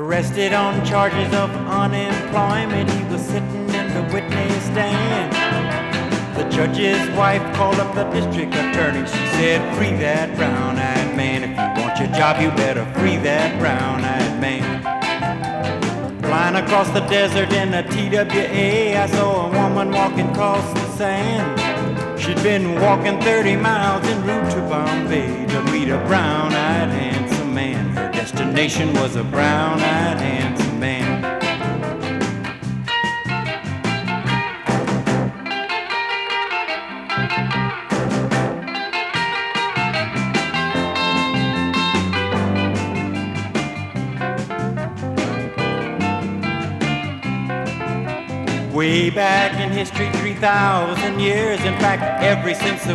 Arrested on charges of unemployment, he was sitting in the witness stand. The judge's wife called up the district attorney. She said, free that brown-eyed man. If you want your job, you better free that brown-eyed man. Flying across the desert in a TWA, I saw a woman walking across the sand. She'd been walking 30 miles en route to Bombay to meet a brown-eyed handsome man. Her destination was a brown-eyed handsome man. Way back in history, 3,000 years, in fact, ever since the